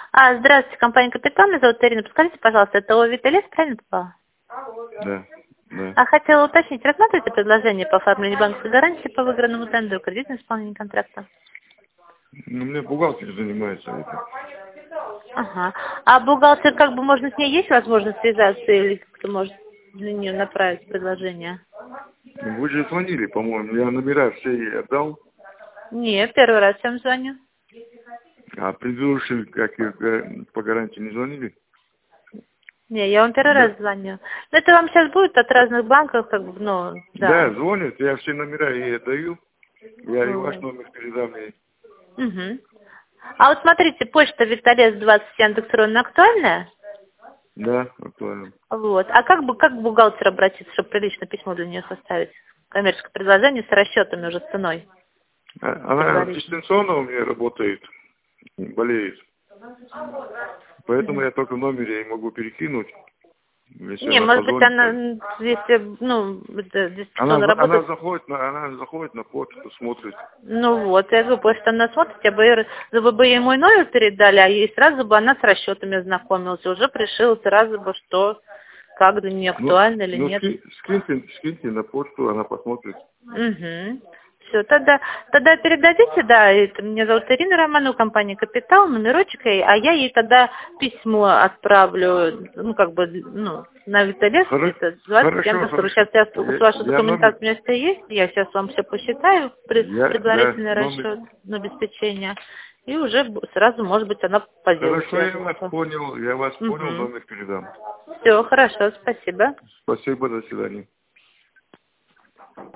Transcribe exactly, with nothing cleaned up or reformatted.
А, здравствуйте, компания «Капитал», меня зовут Ирина. Подскажите, пожалуйста, это о Виталис, правильно попало? Да, да. А хотела уточнить, рассматриваете предложение по оформлению банковской гарантии по выигранному тендеру, кредитное исполнение контракта? Ну, мне бухгалтер занимается этим. Ага. А бухгалтер, как бы, можно с ней есть возможность связаться или как-то может для нее направить предложение? Ну, Вы же звонили, по-моему, я номера все ей отдал, Нет, первый раз всем звоню. а предыдущие, как и га- по гарантии, не звонили? Не, я вам первый Да. раз звоню. Но это вам сейчас будет от разных банков, как бы, ну, Да, да. звонят, я все номера ей отдаю, я и ваш Вот. номер передам ей. Угу. А вот смотрите, почта Виталис двадцать Яндекс.Ру актуальная? Да, актуально. Вот. А как бы как к бухгалтеру обратиться, чтобы прилично письмо для нее составить? Коммерческое предложение с расчетами уже с ценой. А- Она Предварительно. дистанционно у меня работает, болеет. Поэтому я только номер ей могу перекинуть, если Не, она может быть, позвонит. она, м, если, ну, это Она, дистанционно за- она работает. заходит на, она заходит на почту, смотрит. Ну вот, я говорю, потому что она смотрит, я бы, её- вы бы ей мой номер передали, а ей сразу бы она с расчетами знакомилась, и уже пришила сразу бы, что, как для нее Ну, актуально или ну нет. ски- скиньте, скиньте на почту, она посмотрит. Угу. Все, тогда, тогда передадите, да, это, меня зовут Ирина Романова, компания «Капитал», номерочек, ей, а я ей тогда письмо отправлю, ну, как бы, ну, на Виталес, Хоро- это двадцать Хорошо, Яндекс.Ру. хорошо. Сейчас я с Я, с вашей я номер, документацией у меня все есть, я сейчас вам все посчитаю, пред- я, да, предварительный номер. расчет на обеспечение, и уже б- сразу, может быть, она по делу Хорошо, я вас свяжется. понял, я вас понял, Угу. номер передам. Все, хорошо, спасибо. Спасибо, до свидания.